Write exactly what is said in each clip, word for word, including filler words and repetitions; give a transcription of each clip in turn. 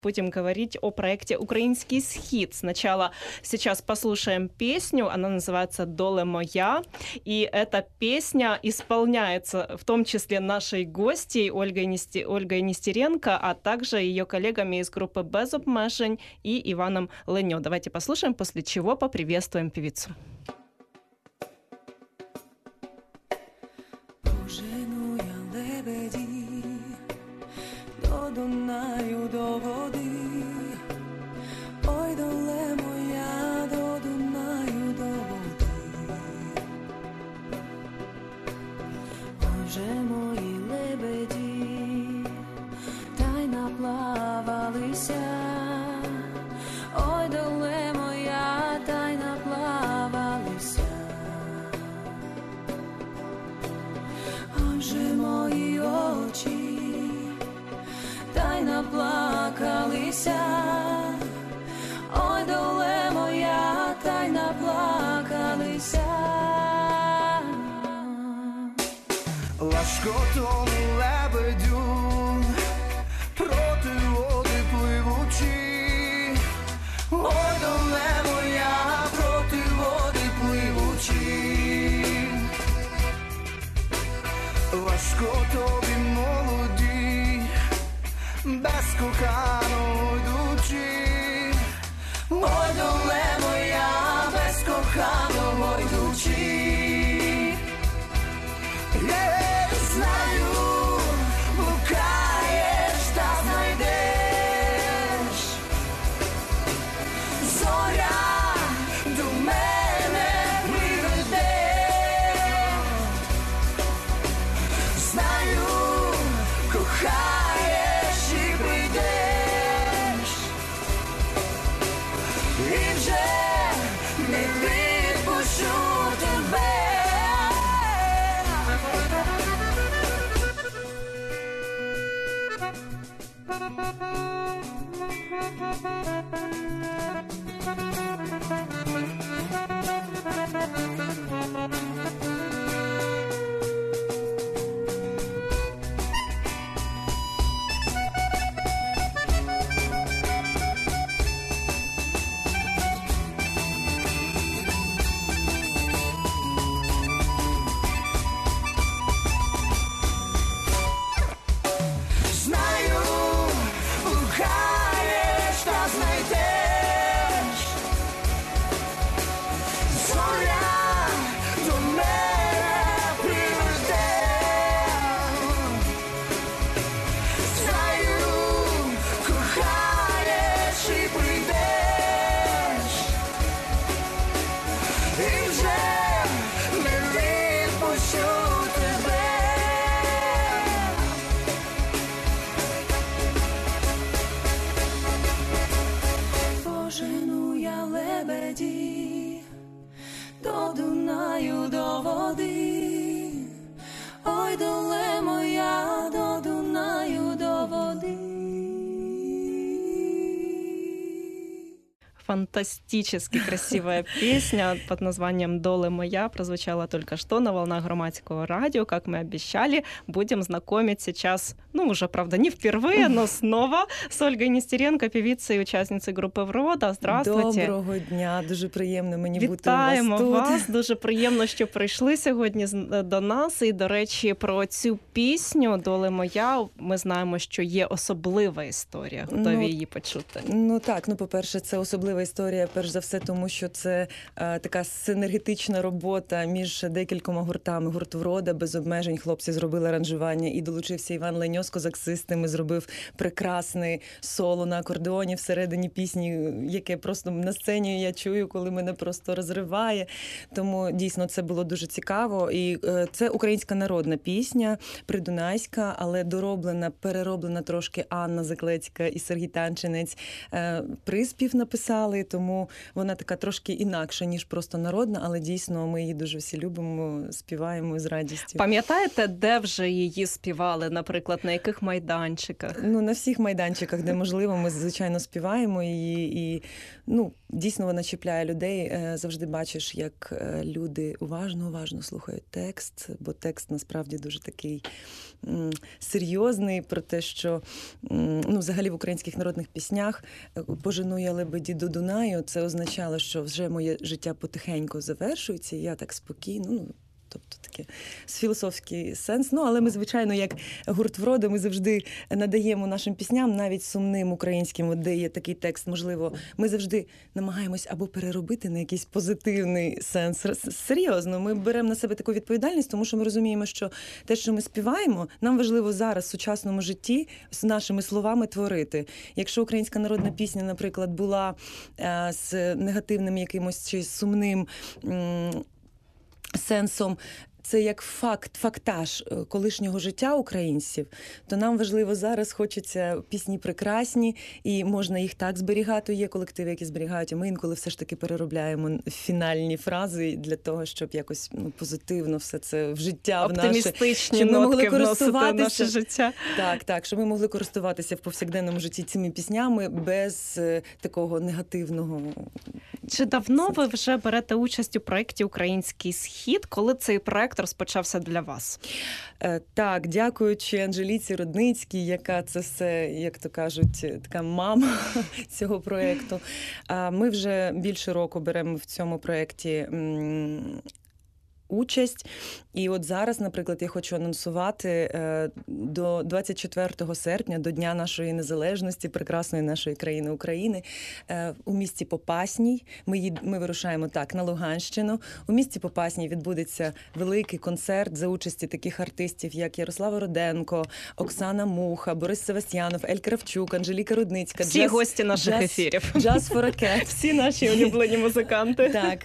будем говорить о проекте «Украинский схит». Сначала сейчас послушаем песню, она называется «Доле моя», и эта песня исполняется в том числе нашей гостьей Ольгой, Нести... Ольгой Нестеренко, а также ее коллегами из группы «Без обмежень» и Иваном Ленё. Давайте послушаем, после чего поприветствуем певицу. Пожену я лебеді до Дунаю, до води. Ой, доле моя, до Дунаю, до води. Ой, вже мої лебеді та й наплавалися. Ой, доле моя, та й наплавалися. Ой, вже мої очі та й наплакалися. Ой, доле моя, та й наплакалися. Лашкотом лебедю проти води пливучи. Ой, доле моя, проти води пливучи. Важко тобі, молоді, без коханого йдучи. Ой, доле моя, без коханого йдучи. Yeah, знаю, блукаєш та знайдеш. Зоря до мене приведе. Знаю, кохаєш і прийдеш. І вже не відпущу тебе. Знаю, блукаєш та знайдеш. Зоря до мене приведе. Знаю, кохаєш і прийдеш. І вже не відпущу тебе. Пожену я лебеді до Дунаю, до води. Ой, доле моя, до Дунаю, до води. Фантастически красивая песня под названием «Доле моя» прозвучала только что на волнах Громадского радио. Как мы обещали, будем знакомить сейчас, ну, уже, правда, не впервые, но снова с Ольгой Нестеренко, певицей и участницей групи «Врода». Здравствуйте. Доброго дня, дуже приємно мені бути у вас тут. Вітаємо вас, дуже приємно, що прийшли сьогодні до нас. І, до речі, про цю пісню «Доле моя» ми знаємо, що є особлива історія. Готові Ну, її почути? Ну так, ну по-перше, це особлива історія, перш за все, тому що це е, така синергетична робота між декількома гуртами. Гурт «Врода», «Без обмежень», хлопці зробили аранжування, і долучився Іван Леньо з козаксистами, зробив прекрасний соло на акордеоні всередині пісні, яке просто на сцені я чую, коли мене просто розриває. Тому дійсно це було дуже цікаво. І е, це українська народна пісня, придунайська, але дороблена, перероблена трошки Анна Заклецька і Сергій Танчинець. Е, приспів написали, тому вона така трошки інакша, ніж просто народна, але дійсно ми її дуже всі любимо, співаємо з радістю. Пам'ятаєте, де вже її співали, наприклад, на яких майданчиках? Ну, на всіх майданчиках, де можливо, ми, звичайно, співаємо її, і, ну, дійсно вона чіпляє людей. Завжди бачиш, як люди уважно-уважно слухають текст, бо текст насправді дуже такий м, серйозний, про те, що м, ну, взагалі в українських народних піснях «Пожену я лебеді до Дунаю» це означало, що вже моє життя потихеньку завершується, і я так спокійно, ну, тобто таке філософський сенс. Ну, але ми, звичайно, як гурт «Врода», ми завжди надаємо нашим пісням, навіть сумним українським, от де є такий текст, можливо, ми завжди намагаємось або переробити на якийсь позитивний сенс. Серйозно, ми беремо на себе таку відповідальність, тому що ми розуміємо, що те, що ми співаємо, нам важливо зараз в сучасному житті з нашими словами творити. Якщо українська народна пісня, наприклад, була е, з негативним якимось чи сумним м- сенсом, це як факт, фактаж колишнього життя українців, то нам важливо зараз, хочеться пісні прекрасні, і можна їх так зберігати. Є колективи, які зберігають, а ми інколи все ж таки переробляємо фінальні фрази для того, щоб якось ну, позитивно все це в життя, в наше... Оптимістичні нотки вносити в наше життя. Так, так, щоб ми могли користуватися в повсякденному житті цими піснями без е, такого негативного... Чи давно ви вже берете участь у проєкті «Український схід»? Коли цей проєкт розпочався для вас? Так, дякуючи Анжеліці Рудницькій, яка це все, як то кажуть, така мама цього проєкту. Ми вже більше року беремо в цьому проєкті участь. І от зараз, наприклад, я хочу анонсувати до двадцять четвертого серпня, до Дня нашої незалежності, прекрасної нашої країни України, у місті Попасній. Ми, їд... Ми вирушаємо так на Луганщину. У місті Попасній відбудеться великий концерт за участі таких артистів, як Ярослава Роденко, Оксана Муха, Борис Севастьянов, Ель Кравчук, Анжеліка Рудницька. Всі джаз... гості наших джаз... ефірів. Джаз for a Cat. Всі наші улюблені музиканти. Так.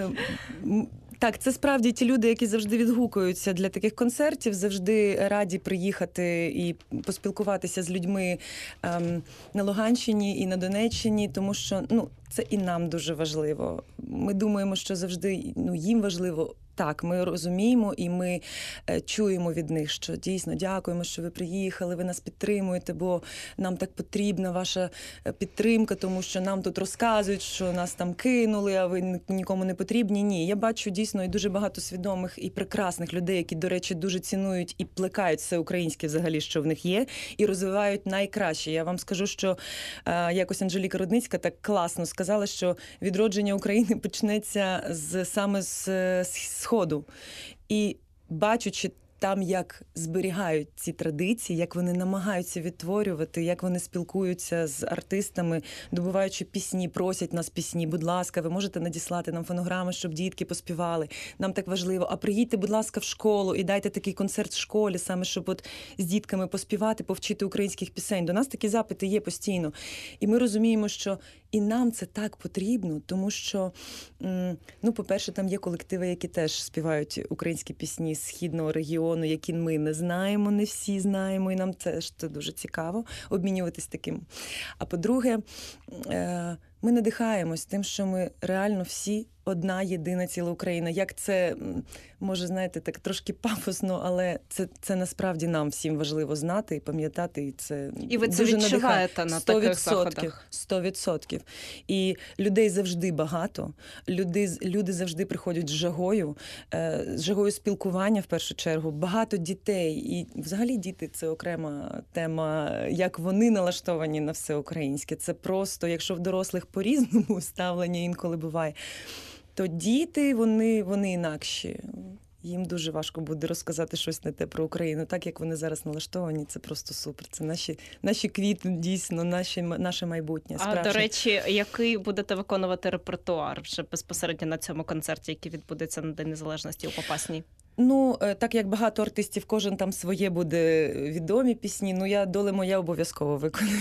Так, це справді ті люди, які завжди відгукуються для таких концертів, завжди раді приїхати і поспілкуватися з людьми ем, на Луганщині і на Донеччині, тому що ну, це і нам дуже важливо. Ми думаємо, що завжди ну, їм важливо. Так, ми розуміємо і ми е, чуємо від них, що дійсно дякуємо, що ви приїхали, ви нас підтримуєте, бо нам так потрібна ваша підтримка, тому що нам тут розказують, що нас там кинули, а ви нікому не потрібні. Ні, я бачу дійсно і дуже багато свідомих і прекрасних людей, які, до речі, дуже цінують і плекають все українське взагалі, що в них є, і розвивають найкраще. Я вам скажу, що е, якось Анжеліка Рудницька так класно сказала, що відродження України почнеться з, саме з, з Сходу. І бачучи там, як зберігають ці традиції, як вони намагаються відтворювати, як вони спілкуються з артистами, добуваючи пісні, просять нас пісні, будь ласка, ви можете надіслати нам фонограми, щоб дітки поспівали. Нам так важливо. А приїдьте, будь ласка, в школу і дайте такий концерт в школі, саме щоб от з дітками поспівати, повчити українських пісень. До нас такі запити є постійно. І ми розуміємо, що і нам це так потрібно, тому що, ну, по-перше, там є колективи, які теж співають українські пісні з східного регіону, які ми не знаємо, не всі знаємо, і нам теж це дуже цікаво обмінюватись таким. А по-друге, ми надихаємось тим, що ми реально всі одна єдина ціла Україна. Як це, може, знаєте, так трошки пафосно, але це, це насправді нам всім важливо знати і пам'ятати. І це і ви це дуже відчуваєте на таких заходах? сто відсотків. І людей завжди багато. Люди, люди завжди приходять з жагою, з жагою спілкування, в першу чергу. Багато дітей. І взагалі діти – це окрема тема, як вони налаштовані на все українське. Це просто, якщо в дорослих по-різному ставлення інколи буває, то діти, вони, вони інакші. Їм дуже важко буде розказати щось не те про Україну. Так, як вони зараз налаштовані, це просто супер. Це наші, наші квіти, дійсно, наші, наше майбутнє. Справжнє. А, до речі, який будете виконувати репертуар вже безпосередньо на цьому концерті, який відбудеться на День Незалежності у Попасній? Ну, так як багато артистів, кожен там своє буде відомі пісні, ну я «Доле моя» обов'язково виконую.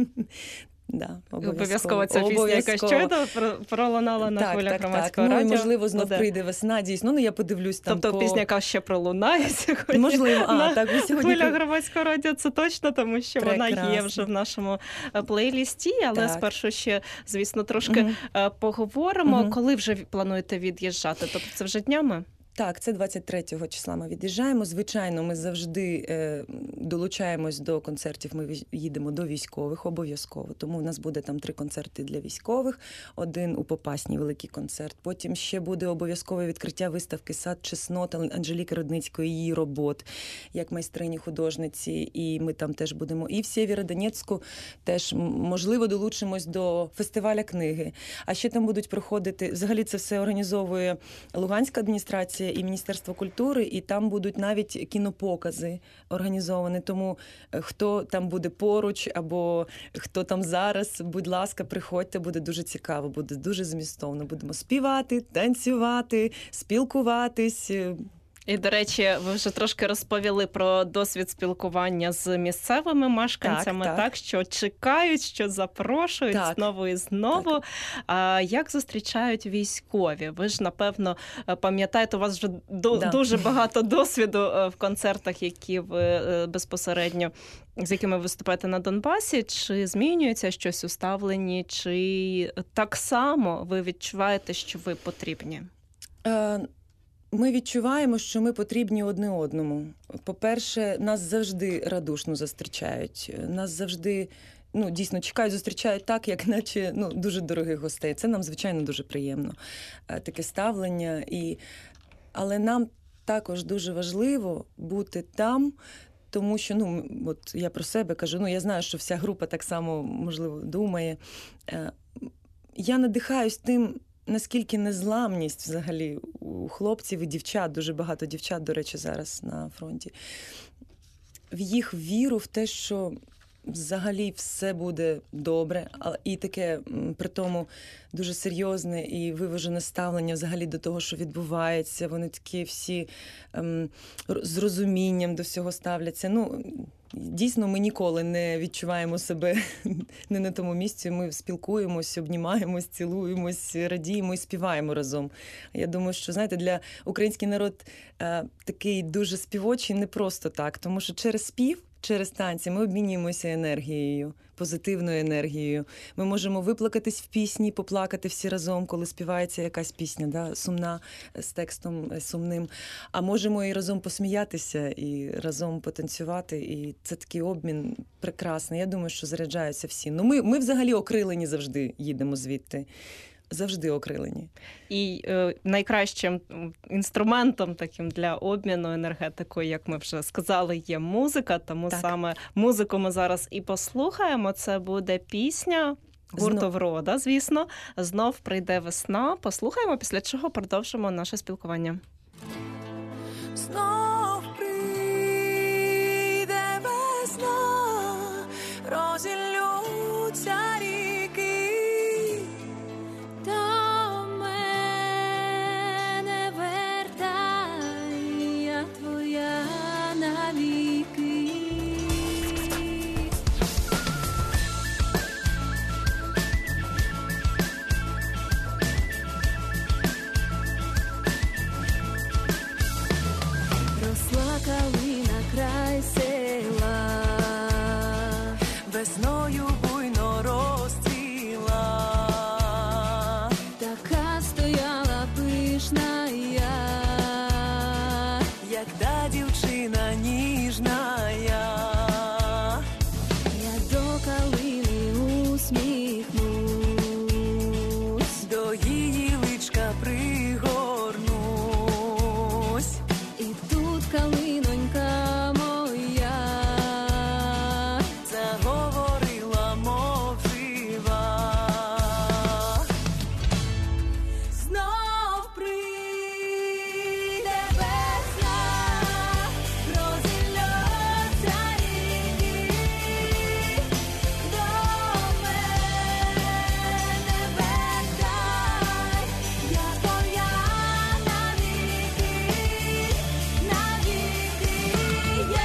Да, обов'язково ця пісня, яка щойно пролунала на хвилях Громадського радіо. Ну, і, можливо, знов буде. Прийде весна, дійсно. Ну, я подивлюсь там Тобто по... пісня, яка ще пролунає сьогодні. Можливо, а, на так, ви сьогодні... хвилях Громадського радіо, це точно, тому що Прекрасно. Вона є вже в нашому плейлісті, але так. Спершу ще, звісно, трошки угу. поговоримо. Угу. Коли вже плануєте від'їжджати? Тобто це вже днями? Так, це двадцять третього числа ми від'їжджаємо. Звичайно, ми завжди е, долучаємось до концертів, ми їдемо до військових обов'язково. Тому в нас буде там три концерти для військових, один у Попасній великий концерт. Потім ще буде обов'язкове відкриття виставки «Сад чеснот» Анжеліки Рудницької, її робот, як майстрині художниці. І ми там теж будемо. І в Сєвєродонецьку теж, можливо, долучимось до фестиваля книги. А ще там будуть проходити, взагалі це все організовує Луганська адміністрація і Міністерство культури, і там будуть навіть кінопокази організовані. Тому хто там буде поруч або хто там зараз, будь ласка, приходьте, буде дуже цікаво, буде дуже змістовно. Будемо співати, танцювати, спілкуватись. І, до речі, ви вже трошки розповіли про досвід спілкування з місцевими мешканцями, так, так. так що чекають, що запрошують так. знову і знову. Так. А як зустрічають військові? Ви ж, напевно, пам'ятаєте, у вас вже до, да. дуже багато досвіду в концертах, які ви безпосередньо, з якими виступаєте на Донбасі. Чи змінюється щось у ставленні, чи так само ви відчуваєте, що ви потрібні? Е... Ми відчуваємо, що ми потрібні одне одному. По-перше, нас завжди радушно зустрічають. Нас завжди, ну, дійсно, чекають, зустрічають так, як наче, ну, дуже дорогих гостей. Це нам, звичайно, дуже приємно. Таке ставлення. І... Але нам також дуже важливо бути там, тому що, ну, от я про себе кажу, ну, я знаю, що вся група так само, можливо, думає. Я надихаюсь тим, наскільки незламність взагалі у хлопців і дівчат, дуже багато дівчат, до речі, зараз на фронті, в їх віру в те, що взагалі все буде добре, і таке, при тому, дуже серйозне і виважене ставлення взагалі до того, що відбувається. Вони такі всі ем, з розумінням до всього ставляться. Ну, дійсно, ми ніколи не відчуваємо себе не на тому місці. Ми спілкуємось, обнімаємось, цілуємось, радіємо і співаємо разом. Я думаю, що, знаєте, для український народ е, такий дуже співочий не просто так, тому що через спів, через танці ми обмінюємося енергією, позитивною енергією. Ми можемо виплакатись в пісні, поплакати всі разом, коли співається якась пісня, да, сумна, з текстом сумним. А можемо і разом посміятися, і разом потанцювати. І це такий обмін прекрасний. Я думаю, що заряджаються всі. Ну, ми, ми взагалі окрилені завжди їдемо звідти. Завжди окрилені. І е, найкращим інструментом таким для обміну енергетикою, як ми вже сказали, є музика. Тому так. саме музику ми зараз і послухаємо. Це буде пісня гурту Знов. «Врода», звісно. «Знов прийде весна». Послухаємо, після чого продовжимо наше спілкування. Знов прийде весна, розіллються ріки. Калина край села, весною буйно розцвіла, така стояла пишна я, як та дівчина ніжна я. Я до калини усміхнусь, до її личка пригорнусь. І тут калинонька моя заговорила, мов жива. Знов прийде весна, розіллються ріки. До мене вертай, я твоя навіки, навіки є.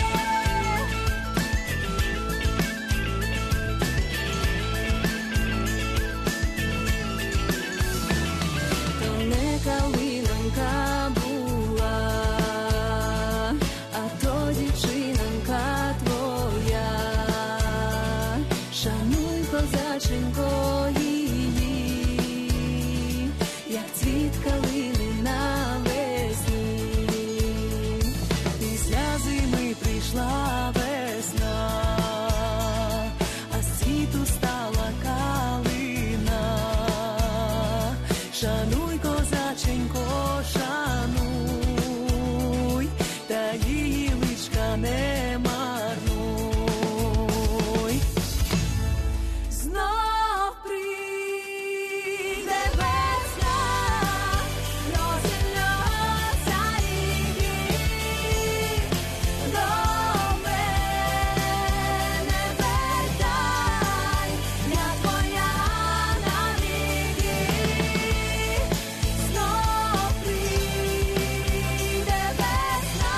то не калинонька була, а то дівчинонька твоя. Шануй, козаченько, її, як цвіт калини навесні. Шануй, козаченько, шануй, та її личка не марнуй. Знов прийде весна, розіллються ріки, до мене вертай, я твоя навіки. Знов прийде весна,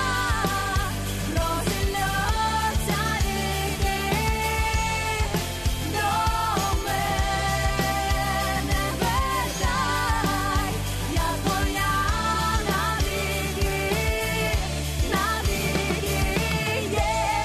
розіллються ріки, до мене вертай, я твоя навіки, навіки, є.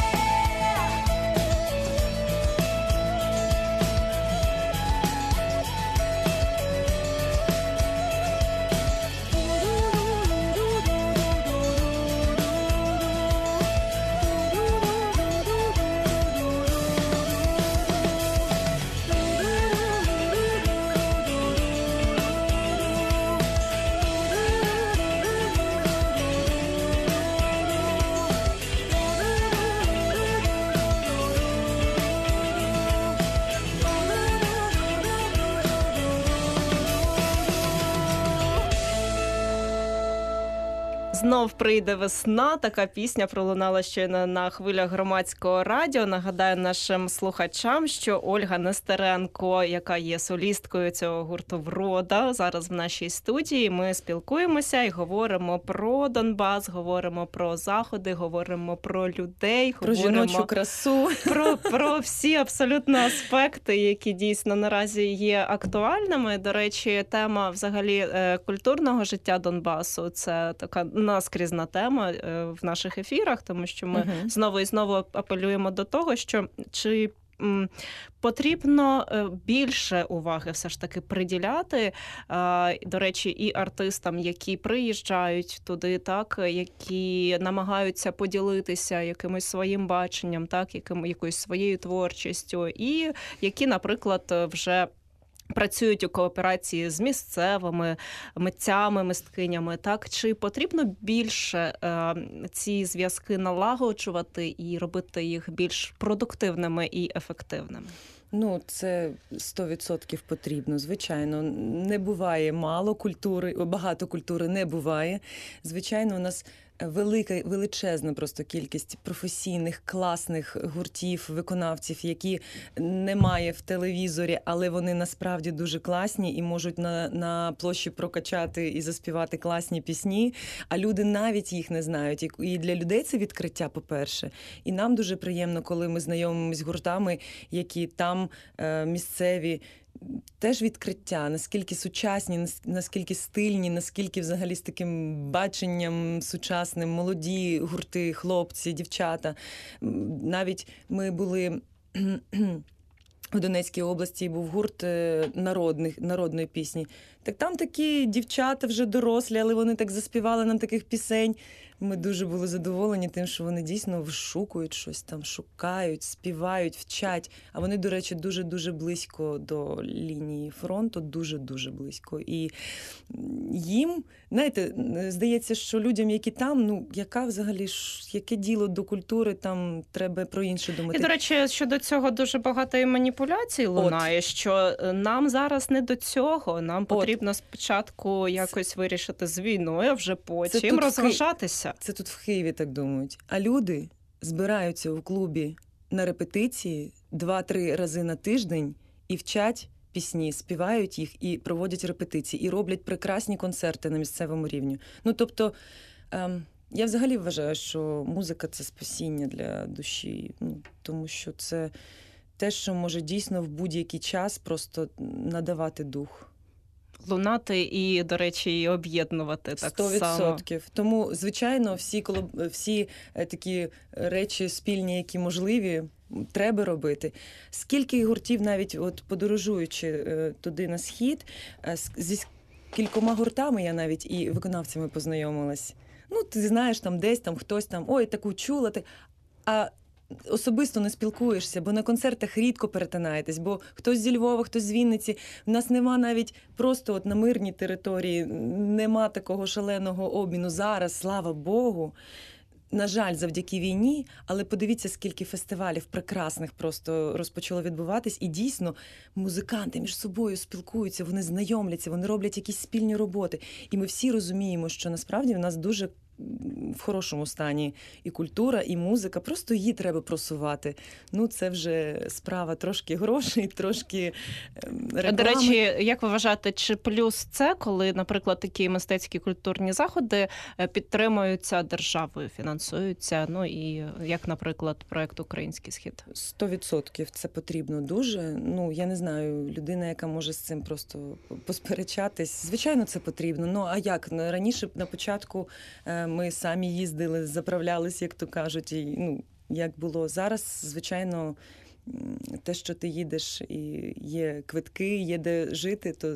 Знов прийде весна. Така пісня пролунала щойно на хвилях громадського радіо. Нагадаю нашим слухачам, що Ольга Нестеренко, яка є солісткою цього гурту «Врода», зараз в нашій студії. Ми спілкуємося і говоримо про Донбас, говоримо про заходи, говоримо про людей, Про говоримо жіночу красу. про, про всі абсолютно аспекти, які дійсно наразі є актуальними. До речі, тема взагалі е, культурного життя Донбасу – це така наскрізна тема е, в наших ефірах, тому що ми Мгм. знову і знову апелюємо до того, що чи м, потрібно е, більше уваги все ж таки приділяти, е, до речі, і артистам, які приїжджають туди, так, які намагаються поділитися якимось своїм баченням, так, яким, якоюсь своєю творчістю, і які, наприклад, вже працюють у кооперації з місцевими митцями, мисткинями. Так, чи потрібно більше е, ці зв'язки налагоджувати і робити їх більш продуктивними і ефективними? Ну, це сто відсотків потрібно, звичайно. Не буває мало культури, багато культури не буває. Звичайно, у нас велика, величезна просто кількість професійних, класних гуртів, виконавців, які немає в телевізорі, але вони насправді дуже класні і можуть на, на площі прокачати і заспівати класні пісні, а люди навіть їх не знають. І- І для людей це відкриття, по-перше. І нам дуже приємно, коли ми знайомимося з гуртами, які там е, місцеві, теж відкриття, наскільки сучасні, нас- наскільки стильні, наскільки взагалі з таким баченням сучасним, молоді гурти, хлопці, дівчата. М, Навіть ми були в Донецькій області, був гурт е, народних, народної пісні. Так там такі дівчата вже дорослі, але вони так заспівали нам таких пісень. Ми дуже були задоволені тим, що вони дійсно вишукують щось там, шукають, співають, вчать. А вони, до речі, дуже-дуже близько до лінії фронту, дуже-дуже близько. І їм, знаєте, здається, що людям, які там, ну, яка взагалі, ж- яке діло до культури, там треба про інше думати. І, до речі, щодо цього дуже багато і маніпуляцій лунає, що е, нам зараз не до цього. Нам потрібно спочатку якось вирішити з війною, а вже потім тут в Ки- розважатися. Це тут в Києві так думають. А люди збираються у клубі на репетиції два-три рази на тиждень і вчать пісні, співають їх і проводять репетиції, і роблять прекрасні концерти на місцевому рівні. Ну, тобто, ем, я взагалі вважаю, що музика – це спасіння для душі, ну, тому що це те, що може дійсно в будь-який час просто надавати дух. Лунати і, до речі, і об'єднувати так Сто само. відсотків. Тому, звичайно, всі колоб... всі е, такі речі спільні, які можливі, треба робити. Скільки гуртів, навіть от подорожуючи е, туди на схід, е, з- зі кількома гуртами я навіть і виконавцями познайомилась. Ну, ти знаєш, там десь там хтось там, ой, таку чула ти. А особисто не спілкуєшся, бо на концертах рідко перетинаєтесь, бо хтось зі Львова, хтось з Вінниці. В нас нема навіть просто от на мирній території, нема такого шаленого обміну зараз, слава Богу. На жаль, завдяки війні, але подивіться, скільки фестивалів прекрасних просто розпочало відбуватись. І дійсно, музиканти між собою спілкуються, вони знайомляться, вони роблять якісь спільні роботи. І ми всі розуміємо, що насправді в нас дуже в хорошому стані і культура, і музика. Просто її треба просувати. Ну, це вже справа трошки грошей, трошки реклами. До речі, як ви вважаєте, чи плюс це, коли, наприклад, такі мистецькі культурні заходи підтримуються державою, фінансуються, ну і як, наприклад, проєкт «Український схід»? Сто відсотків це потрібно дуже. Ну, я не знаю, людина, яка може з цим просто посперечатись. Звичайно, це потрібно. Ну, а як? Раніше, на початку, ми самі їздили, заправлялися, як то кажуть, і, ну, як було. Зараз, звичайно, те, що ти їдеш і є квитки, є де жити, то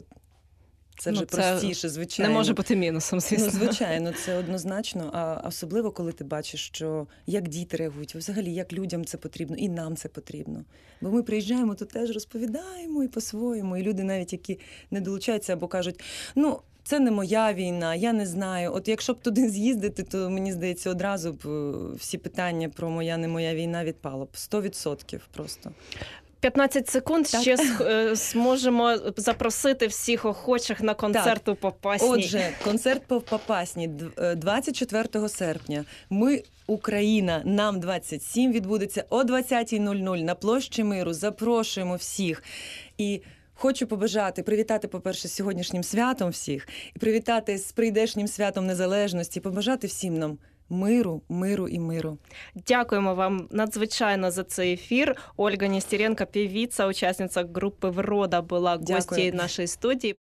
це вже ну, це простіше, звичайно. Не може бути мінусом, звісно. Ну, звичайно, це однозначно. А особливо, коли ти бачиш, що як діти реагують, взагалі, як людям це потрібно, і нам це потрібно. Бо ми приїжджаємо, то теж розповідаємо і по-своєму. І люди навіть, які не долучаються або кажуть, ну, це не моя війна, я не знаю. От якщо б туди з'їздити, то, мені здається, одразу б всі питання про моя, не моя війна відпало б. Сто відсотків просто. п'ятнадцять секунд, так. Ще зможемо запросити всіх охочих на концерт так. у Попасній. Отже, концерт по Попасній двадцять четвертого серпня. Ми, Україна, нам двадцять сім відбудеться о двадцятій нуль нуль на площі Миру. Запрошуємо всіх. І хочу побажати, привітати, по-перше, з сьогоднішнім святом всіх, і привітати з прийдешнім святом Незалежності, побажати всім нам миру, миру і миру. Дякуємо вам надзвичайно за цей ефір. Ольга Нестеренко, певиця, учасниця групи «Врода», була гостєю нашої студії.